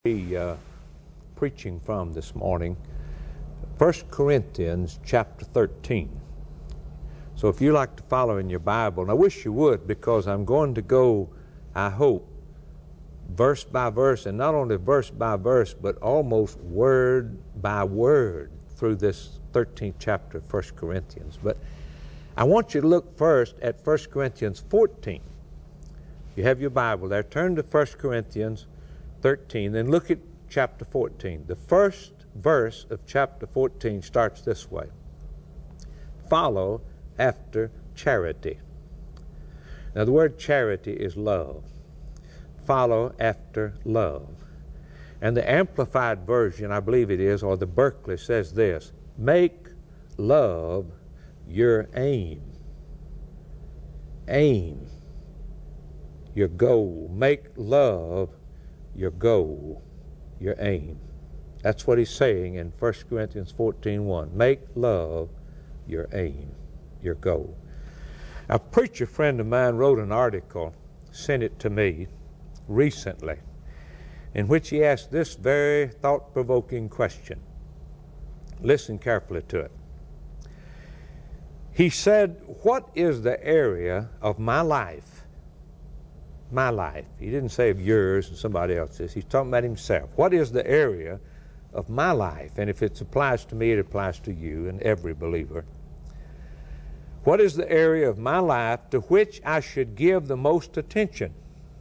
be preaching from this morning, 1 Corinthians chapter 13. So if you like to follow in your Bible, and I wish you would, because I'm going to go, I hope, verse by verse, and not only verse by verse, but almost word by word through this 13th chapter of 1 Corinthians. But I want you to look first at 1 Corinthians 14. You have your Bible there. Turn to 1 Corinthians 13, then look at chapter 14. The first verse of chapter 14 starts this way: follow after charity. Now the word charity is love. Follow after love. And the Amplified Version, I believe it is, or the Berkeley, says this: make love your aim. Aim, your goal. Make love your goal, your aim. That's what he's saying in 1 Corinthians 14:1. Make love your aim, your goal. A preacher friend of mine wrote an article, sent it to me recently, in which he asked this very thought-provoking question. Listen carefully to it. He said, what is the area of my life? My life. He didn't say of yours and somebody else's. He's talking about himself. What is the area of my life? And if it applies to me, it applies to you and every believer. What is the area of my life to which I should give the most attention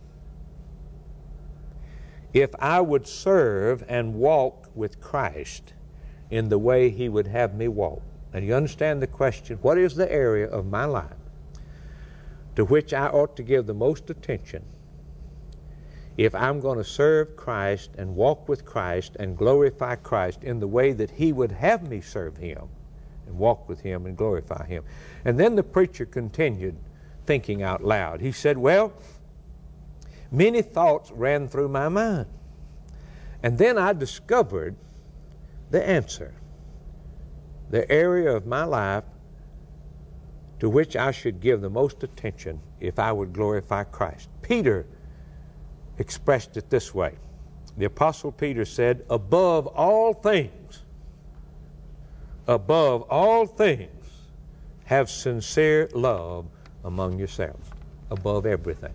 if I would serve and walk with Christ in the way He would have me walk? And you understand the question, what is the area of my life to which I ought to give the most attention if I'm going to serve Christ and walk with Christ and glorify Christ in the way that He would have me serve Him and walk with Him and glorify Him? And then the preacher continued thinking out loud. He said, well, many thoughts ran through my mind. And then I discovered the answer. The area of my life to which I should give the most attention if I would glorify Christ. Peter expressed it this way. The Apostle Peter said, above all things, have sincere love among yourselves. Above everything.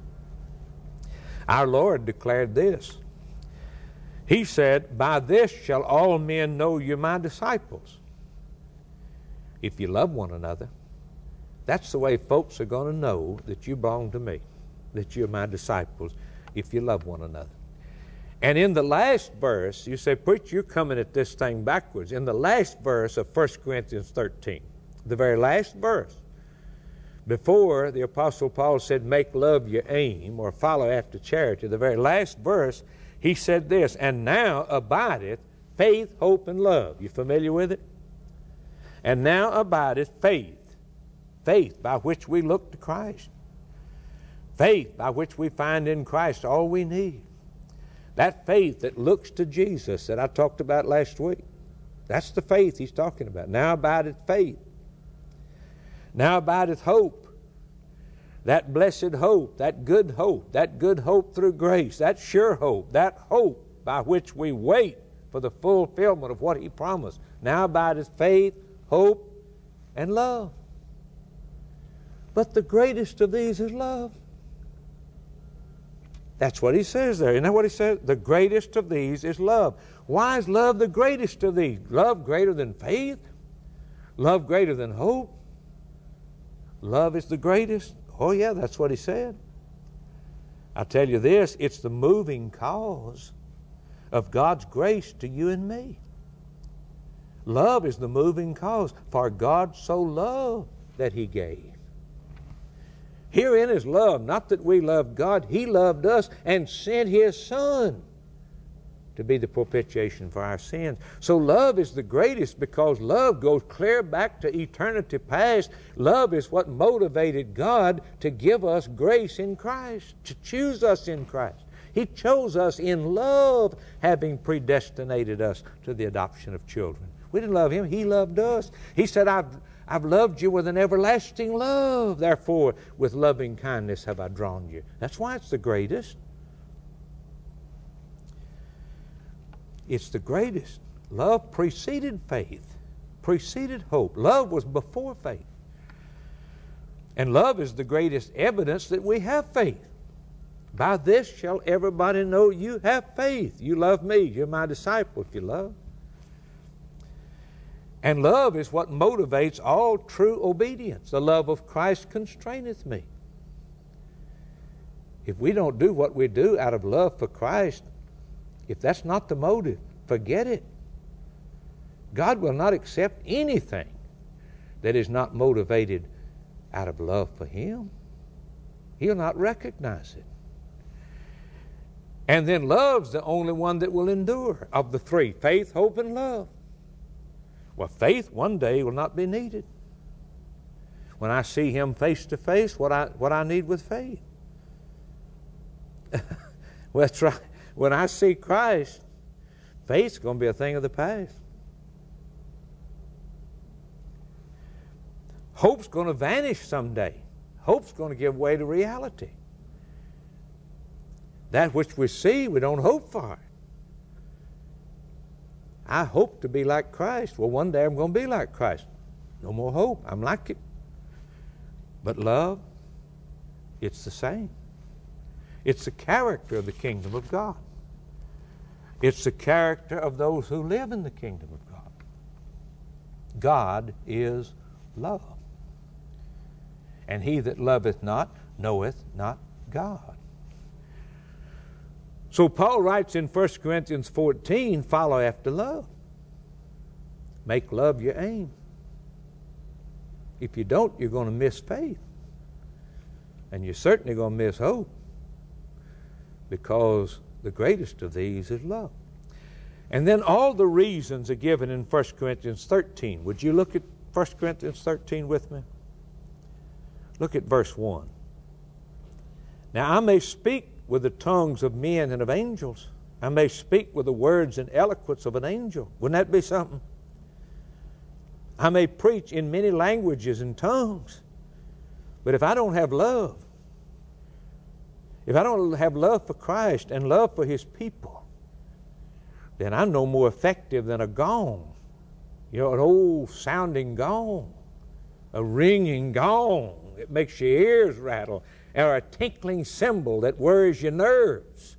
Our Lord declared this. He said, by this shall all men know you're my disciples, if you love one another. That's the way folks are going to know that you belong to me, that you're my disciples, if you love one another. And in the last verse, you say, preacher, you're coming at this thing backwards. In the last verse of 1 Corinthians 13, the very last verse, before the Apostle Paul said, make love your aim, or follow after charity, the very last verse, he said this, and now abideth faith, hope, and love. You familiar with it? And now abideth faith. Faith by which we look to Christ. Faith by which we find in Christ all we need. That faith that looks to Jesus that I talked about last week. That's the faith he's talking about. Now abideth faith. Now abideth hope. That blessed hope, that good hope through grace, that sure hope, that hope by which we wait for the fulfillment of what He promised. Now abideth faith, hope, and love. But the greatest of these is love. That's what he says there. Isn't that what he says? The greatest of these is love. Why is love the greatest of these? Love greater than faith? Love greater than hope? Love is the greatest? Oh yeah, that's what he said. I tell you this, it's the moving cause of God's grace to you and me. Love is the moving cause. For God so loved that He gave. Herein is love, not that we loved God. He loved us and sent His Son to be the propitiation for our sins. So love is the greatest because love goes clear back to eternity past. Love is what motivated God to give us grace in Christ, to choose us in Christ. He chose us in love, having predestinated us to the adoption of children. We didn't love Him. He loved us. He said, I've loved you with an everlasting love. Therefore, with loving kindness have I drawn you. That's why it's the greatest. It's the greatest. Love preceded faith, preceded hope. Love was before faith. And love is the greatest evidence that we have faith. By this shall everybody know you have faith. You love me. You're my disciple if you love. And love is what motivates all true obedience. The love of Christ constraineth me. If we don't do what we do out of love for Christ, if that's not the motive, forget it. God will not accept anything that is not motivated out of love for Him. He'll not recognize it. And then love's the only one that will endure of the three: faith, hope, and love. Well, faith one day will not be needed. When I see Him face to face, what I need with faith. Well, that's right. When I see Christ, faith's going to be a thing of the past. Hope's going to vanish someday. Hope's going to give way to reality. That which we see, we don't hope for. I hope to be like Christ. Well, one day I'm going to be like Christ. No more hope. I'm like it. But love, it's the same. It's the character of the kingdom of God. It's the character of those who live in the kingdom of God. God is love. And he that loveth not knoweth not God. So Paul writes in 1 Corinthians 14, follow after love. Make love your aim. If you don't, you're going to miss faith. And you're certainly going to miss hope. Because the greatest of these is love. And then all the reasons are given in 1 Corinthians 13. Would you look at 1 Corinthians 13 with me? Look at verse 1. Now I may speak with the tongues of men and of angels. I may speak with the words and eloquence of an angel. Wouldn't that be something? I may preach in many languages and tongues. But if I don't have love, if I don't have love for Christ and love for His people, then I'm no more effective than a gong. You know, an old sounding gong, a ringing gong. It makes your ears rattle. Or a tinkling cymbal that worries your nerves.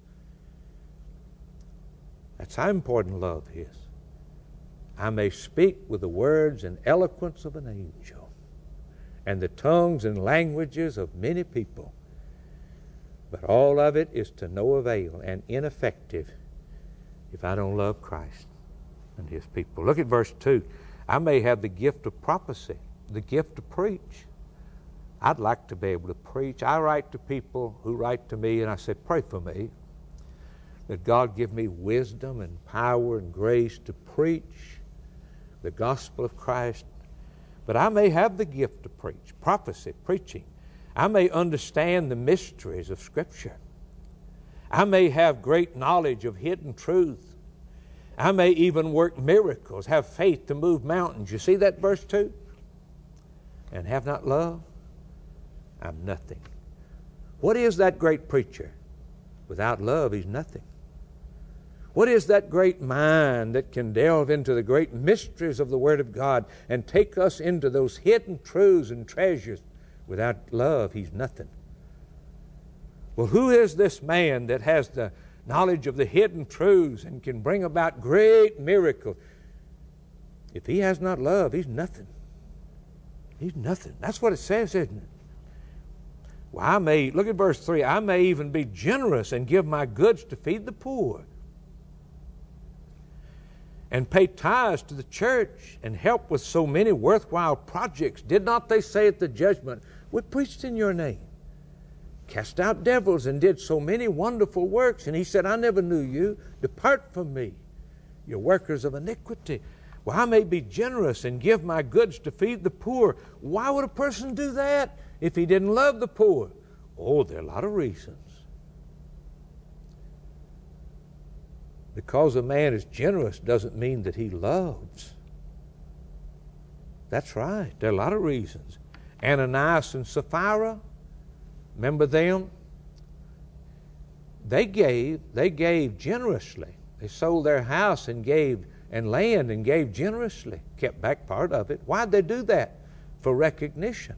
That's how important love is. I may speak with the words and eloquence of an angel, and the tongues and languages of many people. But all of it is to no avail and ineffective if I don't love Christ and His people. Look at verse 2. I may have the gift of prophecy, the gift to preach. I'd like to be able to preach. I write to people who write to me, and I say, pray for me, that God give me wisdom and power and grace to preach the gospel of Christ. But I may have the gift to preach, prophecy, preaching. I may understand the mysteries of Scripture. I may have great knowledge of hidden truth. I may even work miracles, have faith to move mountains. You see that verse 2? And have not love, I'm nothing. What is that great preacher? Without love, he's nothing. What is that great mind that can delve into the great mysteries of the Word of God and take us into those hidden truths and treasures? Without love, he's nothing. Well, who is this man that has the knowledge of the hidden truths and can bring about great miracles? If he has not love, he's nothing. He's nothing. That's what it says, isn't it? Well, I may, look at verse 3, I may even be generous and give my goods to feed the poor, and pay tithes to the church, and help with so many worthwhile projects. Did not they say at the judgment, we preached in your name, cast out devils, and did so many wonderful works? And he said, I never knew you. Depart from me, you workers of iniquity. Well, I may be generous and give my goods to feed the poor. Why would a person do that if he didn't love the poor? Oh, there are a lot of reasons. Because a man is generous doesn't mean that he loves. That's right. There are a lot of reasons. Ananias and Sapphira, remember them? They gave generously. They sold their house and gave, and land, and gave generously, kept back part of it. Why'd they do that? For recognition.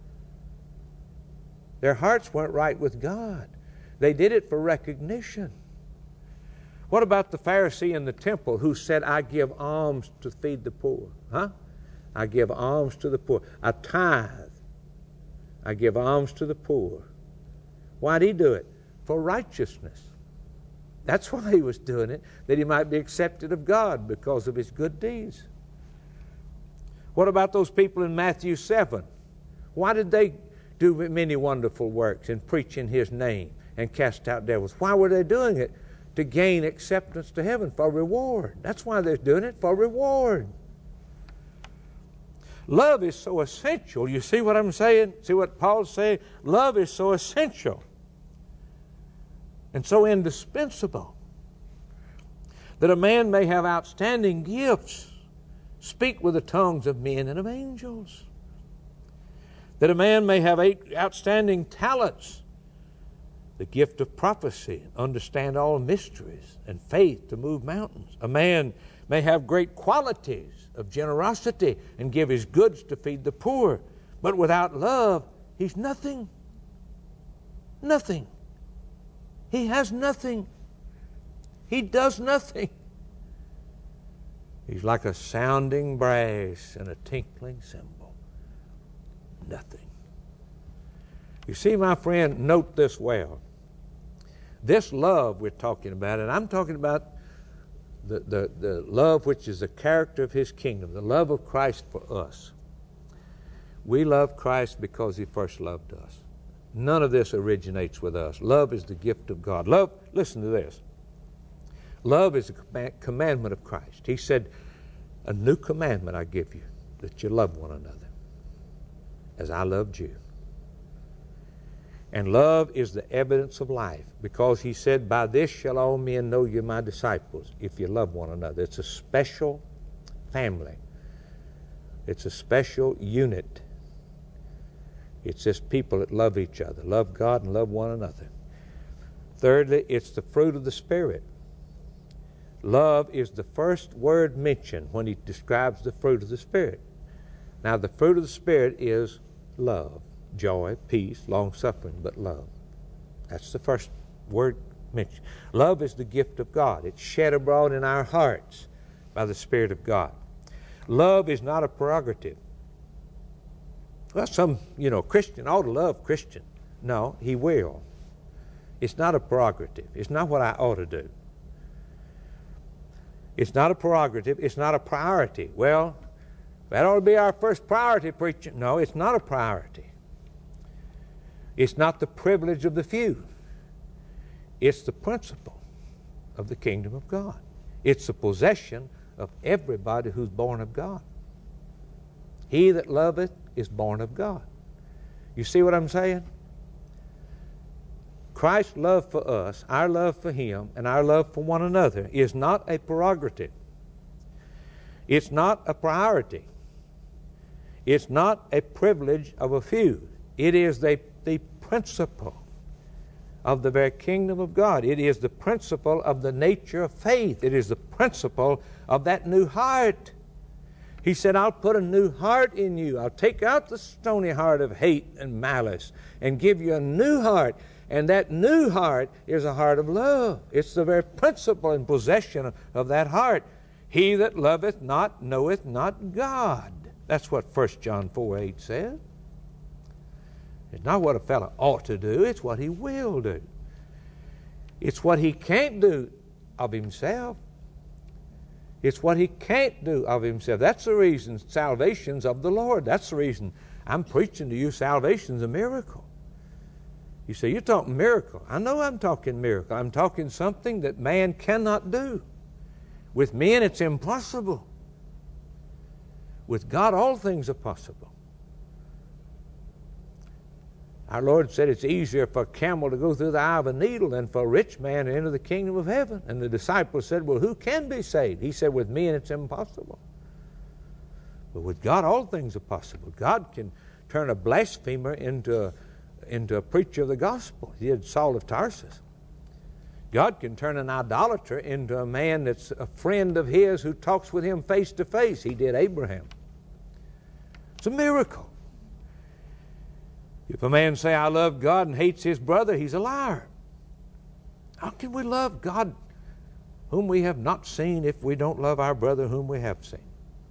Their hearts weren't right with God. They did it for recognition. What about the Pharisee in the temple who said, I give alms to feed the poor? I give alms to the poor. I tithe. I give alms to the poor. Why'd he do it? For righteousness. That's why he was doing it, that he might be accepted of God because of his good deeds. What about those people in Matthew 7? Why did they do many wonderful works and preach in his name and cast out devils? Why were they doing it? To gain acceptance to heaven, for reward. That's why they're doing it, for reward. Love is so essential. You see what I'm saying? See what Paul's saying? Love is so essential and so indispensable that a man may have outstanding gifts, speak with the tongues of men and of angels. That a man may have outstanding talents, the gift of prophecy, understand all mysteries, and faith to move mountains. A man may have great qualities of generosity and give his goods to feed the poor, but without love, he's nothing. Nothing. He has nothing. He does nothing. He's like a sounding brass and a tinkling cymbal. Nothing. You see, my friend, note this well. This love we're talking about, and I'm talking about the love which is the character of his kingdom, the love of Christ for us. We love Christ because he first loved us. None of this originates with us. Love is the gift of God. Love, listen to this. Love is a commandment of Christ. He said, a new commandment I give you, that you love one another as I loved you. And love is the evidence of life, because he said, by this shall all men know you're my disciples, if you love one another. It's a special family. It's a special unit. It's just people that love each other, love God and love one another. Thirdly, it's the fruit of the Spirit. Love is the first word mentioned when he describes the fruit of the Spirit. Now, the fruit of the Spirit is love, joy, peace, long-suffering, but love. That's the first word mentioned. Love is the gift of God. It's shed abroad in our hearts by the Spirit of God. Love is not a prerogative. Well, some, Christian ought to love Christian. No, he will. It's not a prerogative. It's not what I ought to do. It's not a prerogative. It's not a priority. Well, that ought to be our first priority, preacher. No, it's not a priority. It's not the privilege of the few. It's the principle of the kingdom of God. It's the possession of everybody who's born of God. He that loveth is born of God. You see what I'm saying? Christ's love for us, our love for him, and our love for one another is not a prerogative. It's not a priority. It's not a privilege of a few. It is the principle of the very kingdom of God. It is the principle of the nature of faith. It is the principle of that new heart. He said, I'll put a new heart in you. I'll take out the stony heart of hate and malice and give you a new heart. And that new heart is a heart of love. It's the very principle and possession of that heart. He that loveth not knoweth not God. That's what 1 John 4:8 says. It's not what a fellow ought to do. It's what he will do. It's what he can't do of himself. It's what he can't do of himself. That's the reason salvation's of the Lord. That's the reason I'm preaching to you salvation's a miracle. You say, you're talking miracle. I know I'm talking miracle. I'm talking something that man cannot do. With men, it's impossible. With God, all things are possible. Our Lord said it's easier for a camel to go through the eye of a needle than for a rich man to enter the kingdom of heaven. And the disciples said, well, who can be saved? He said, with men it's impossible. But with God, all things are possible. God can turn a blasphemer into a preacher of the gospel. He did Saul of Tarsus. God can turn an idolater into a man that's a friend of his who talks with him face to face. He did Abraham. It's a miracle. If a man say, I love God, and hates his brother, he's a liar. How can we love God whom we have not seen if we don't love our brother whom we have seen?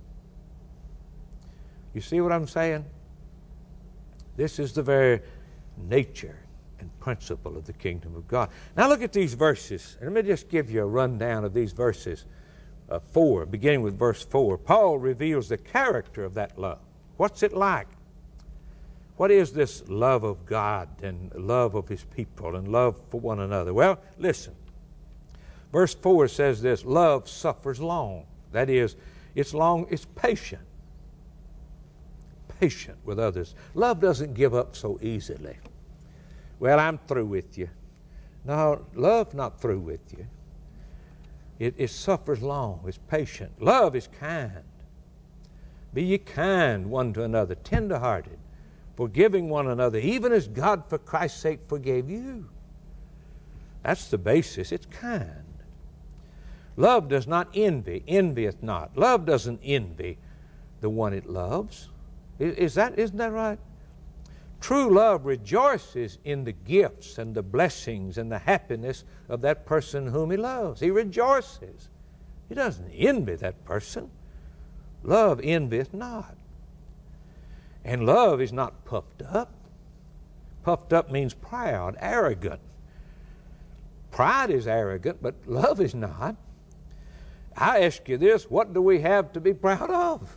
You see what I'm saying? This is the very nature and principle of the kingdom of God. Now look at these verses. And let me just give you a rundown of these verses. 4, beginning with verse 4. Paul reveals the character of that love. What's it like? What is this love of God and love of His people and love for one another? Well, listen. Verse 4 says this, love suffers long. That is, it's long, it's patient. Patient with others. Love doesn't give up so easily. Well, I'm through with you. No, love's not through with you. It suffers long. It's patient. Love is kind. Be ye kind one to another, tender-hearted, forgiving one another, even as God for Christ's sake forgave you. That's the basis. It's kind. Love does not envy, envieth not. Love doesn't envy the one it loves. Isn't that right? True love rejoices in the gifts and the blessings and the happiness of that person whom he loves. He rejoices. He doesn't envy that person. Love envieth not. And love is not puffed up. Puffed up means proud, arrogant. Pride is arrogant, but love is not. I ask you this, what do we have to be proud of?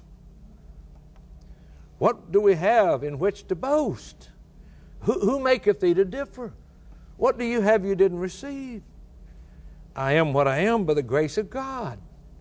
What do we have in which to boast? Who maketh thee to differ? What do you have you didn't receive? I am what I am by the grace of God.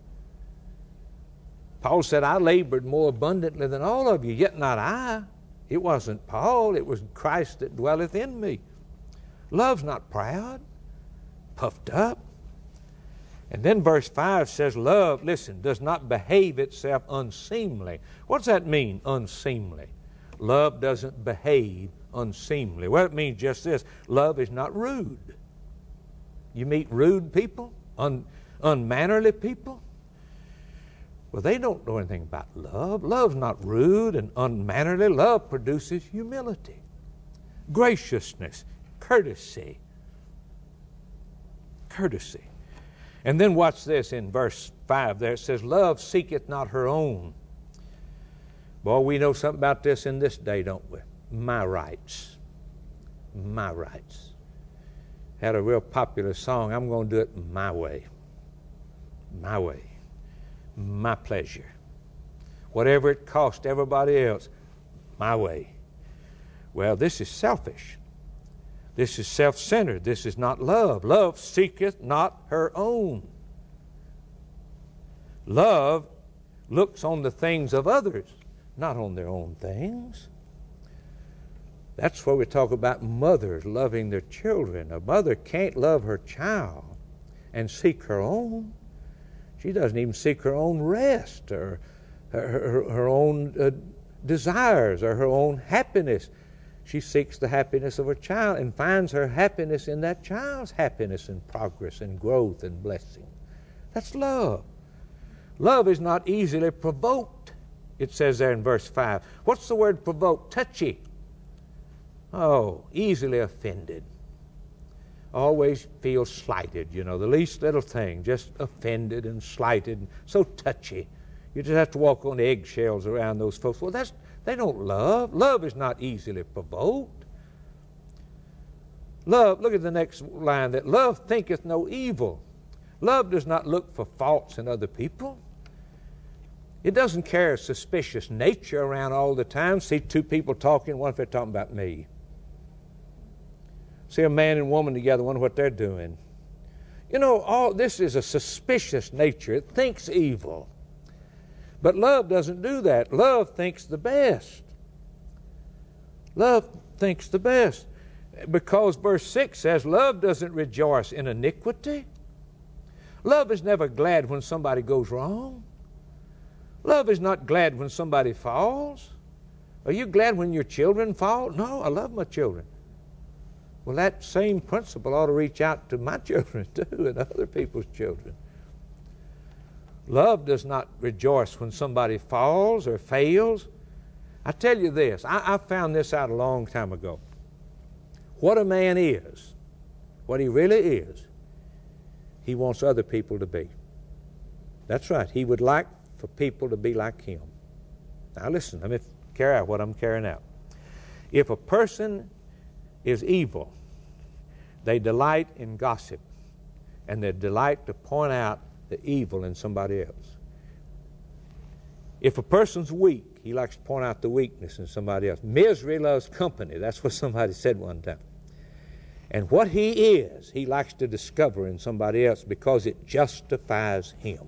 Paul said, I labored more abundantly than all of you, yet not I. It wasn't Paul, it was Christ that dwelleth in me. Love's not proud, puffed up. And then verse 5 says, love, listen, does not behave itself unseemly. What does that mean, unseemly? Love doesn't behave unseemly. Well, it means just this. Love is not rude. You meet rude people, unmannerly people. Well, they don't know anything about love. Love's not rude and unmannerly. Love produces humility, graciousness, courtesy. Courtesy. And then watch this in verse 5 there. It says, love seeketh not her own. Boy, we know something about this in this day, don't we? My rights. My rights. Had a real popular song, I'm going to do it my way. My way. My pleasure. Whatever it cost everybody else, my way. Well, this is selfish. This is self-centered. This is not love. Love seeketh not her own. Love looks on the things of others, not on their own things. That's where we talk about mothers loving their children. A mother can't love her child and seek her own. She doesn't even seek her own rest or her own desires or her own happiness. She seeks the happiness of her child and finds her happiness in that child's happiness and progress and growth and blessing. That's love. Love is not easily provoked, it says there in verse 5. What's the word provoke? Touchy. Oh, easily offended. Always feel slighted, you know, the least little thing, just offended and slighted, and so touchy. You just have to walk on eggshells around those folks. Well, they don't love. Love is not easily provoked. Love, look at the next line, that love thinketh no evil. Love does not look for faults in other people. It doesn't carry a suspicious nature around all the time. See two people talking, what if they're talking about me? See a man and woman together, wonder what they're doing. You know, all this is a suspicious nature. It thinks evil. But love doesn't do that. Love thinks the best. Love thinks the best. Because verse 6 says, love doesn't rejoice in iniquity. Love is never glad when somebody goes wrong. Love is not glad when somebody falls. Are you glad when your children fall? No, I love my children. Well, that same principle ought to reach out to my children too and other people's children. Love does not rejoice when somebody falls or fails. I tell you this, I found this out a long time ago. What a man is, what he really is, he wants other people to be. That's right. He would like for people to be like him. Now listen, let me carry out what I'm carrying out. If a person is evil, they delight in gossip, and they delight to point out the evil in somebody else. If a person's weak, he likes to point out the weakness in somebody else. Misery loves company. That's what somebody said one time. And what he is, he likes to discover in somebody else because it justifies him.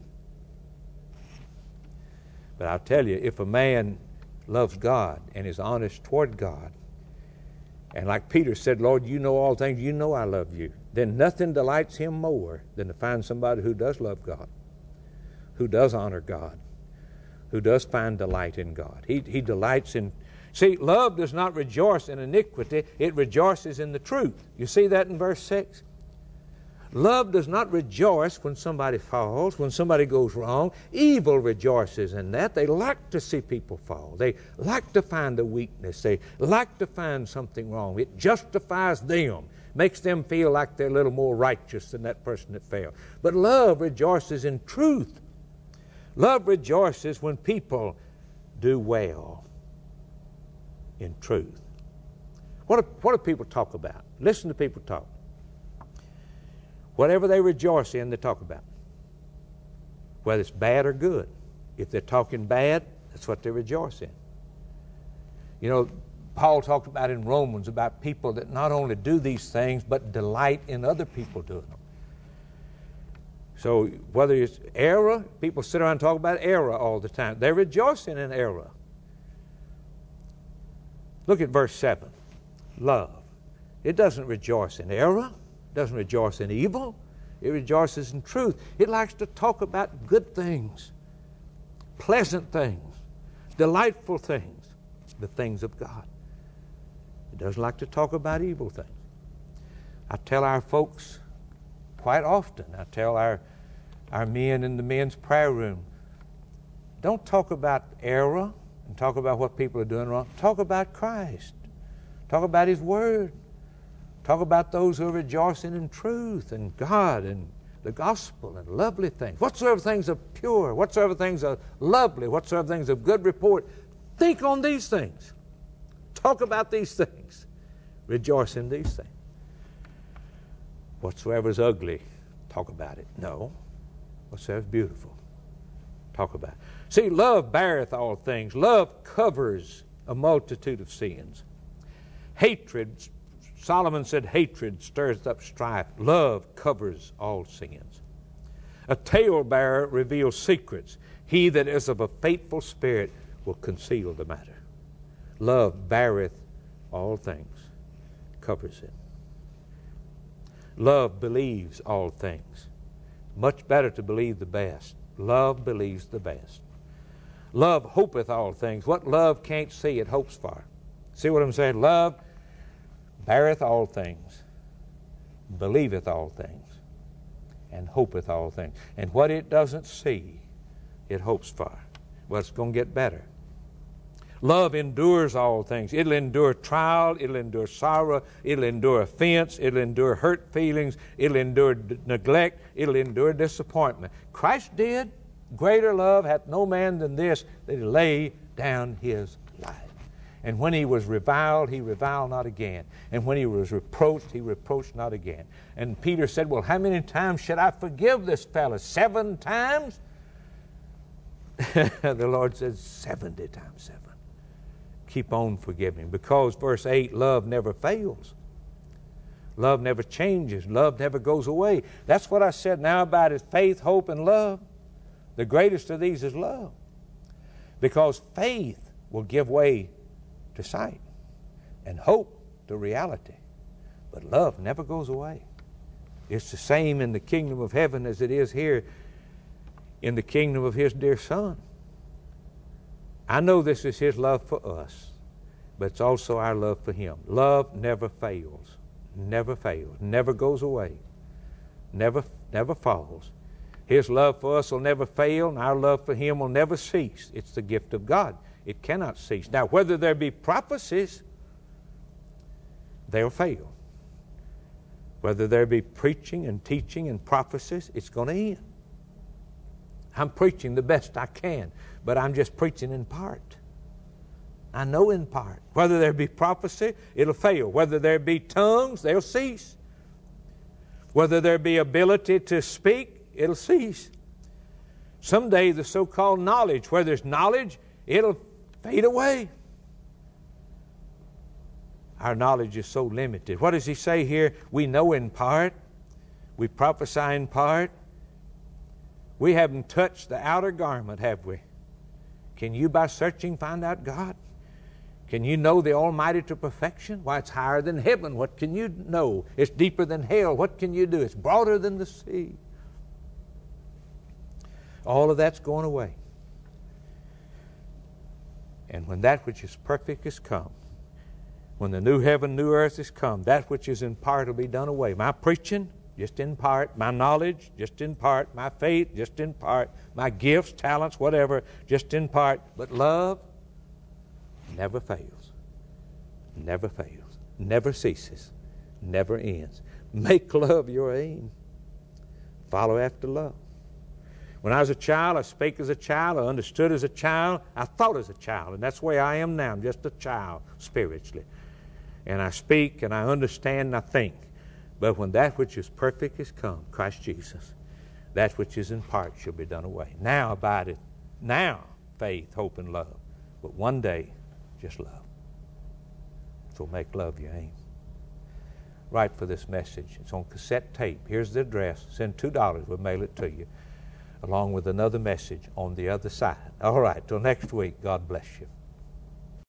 But I'll tell you, if a man loves God and is honest toward God, and like Peter said, Lord, you know all things, you know I love you, then nothing delights him more than to find somebody who does love God, who does honor God, who does find delight in God. He delights in... See, love does not rejoice in iniquity, it rejoices in the truth. You see that in verse 6? Love does not rejoice when somebody falls, when somebody goes wrong. Evil rejoices in that. They like to see people fall. They like to find a weakness. They like to find something wrong. It justifies them, makes them feel like they're a little more righteous than that person that fell. But love rejoices in truth. Love rejoices when people do well in truth. What do people talk about? Listen to people talk. Whatever they rejoice in, they talk about. Whether it's bad or good. If they're talking bad, that's what they rejoice in. You know, Paul talked about in Romans about people that not only do these things, but delight in other people doing them. So whether it's error, people sit around and talk about error all the time. They're rejoicing in error. Look at verse 7. Love. It doesn't rejoice in error. It doesn't rejoice in evil. It rejoices in truth. It likes to talk about good things, pleasant things, delightful things, the things of God. It doesn't like to talk about evil things. I tell our folks quite often, I tell our men in the men's prayer room, don't talk about error and talk about what people are doing wrong. Talk about Christ. Talk about His Word. Talk about those who are rejoicing in truth and God and the gospel and lovely things. Whatsoever things are pure, whatsoever things are lovely, whatsoever things of good report, think on these things. Talk about these things. Rejoice in these things. Whatsoever is ugly, talk about it. No. Whatsoever is beautiful, talk about it. See, love beareth all things. Love covers a multitude of sins. Hatred, Solomon said, hatred stirs up strife. Love covers all sins. A talebearer reveals secrets. He that is of a faithful spirit will conceal the matter. Love beareth all things, covers it. Love believes all things. Much better to believe the best. Love believes the best. Love hopeth all things. What love can't see, it hopes for. See what I'm saying? Love beareth all things, believeth all things, and hopeth all things. And what it doesn't see, it hopes for. Well, it's going to get better. Love endures all things. It'll endure trial. It'll endure sorrow. It'll endure offense. It'll endure hurt feelings. It'll endure neglect. It'll endure disappointment. Christ did. Greater love hath no man than this, that He lay down His life. And when He was reviled, He reviled not again. And when He was reproached, He reproached not again. And Peter said, well, how many times should I forgive this fellow? 7 times? The Lord says 70 times 7. Keep on forgiving, because verse 8, love never fails. Love never changes. Love never goes away. That's what I said now about it, faith, hope, and love. The greatest of these is love, because faith will give way to sight and hope to reality. But love never goes away. It's the same in the kingdom of heaven as it is here in the kingdom of His dear Son. I know this is His love for us, but it's also our love for Him. Love never fails. never fails, never goes away, never falls. His love for us will never fail, and our love for Him will never cease. It's the gift of God. It cannot cease. Now, whether there be prophecies, they'll fail. Whether there be preaching and teaching and prophecies, it's going to end. I'm preaching the best I can, but I'm just preaching in part. I know in part. Whether there be prophecy, it'll fail. Whether there be tongues, they'll cease. Whether there be ability to speak, it'll cease. Someday the so-called knowledge, where there's knowledge, it'll fade away. Our knowledge is so limited. What does he say here? We know in part. We prophesy in part. We haven't touched the outer garment, have we? Can you, by searching, find out God? Can you know the Almighty to perfection? Why, it's higher than heaven. What can you know? It's deeper than hell. What can you do? It's broader than the sea. All of that's going away. And when that which is perfect is come, when the new heaven, new earth is come, that which is in part will be done away. My preaching, just in part. My knowledge, just in part. My faith, just in part. My gifts, talents, whatever, just in part. But love never fails. Never fails. Never ceases. Never ends. Make love your aim. Follow after love. When I was a child, I spake as a child, I understood as a child, I thought as a child, and that's the way I am now. I'm just a child spiritually. And I speak and I understand and I think. But when that which is perfect is come, Christ Jesus, that which is in part shall be done away. Now abideth, now faith, hope, and love. But one day, just love. So make love your aim. Write for this message. It's on cassette tape. Here's the address. Send $2. We'll mail it to you, along with another message on the other side. All right, till next week, God bless you.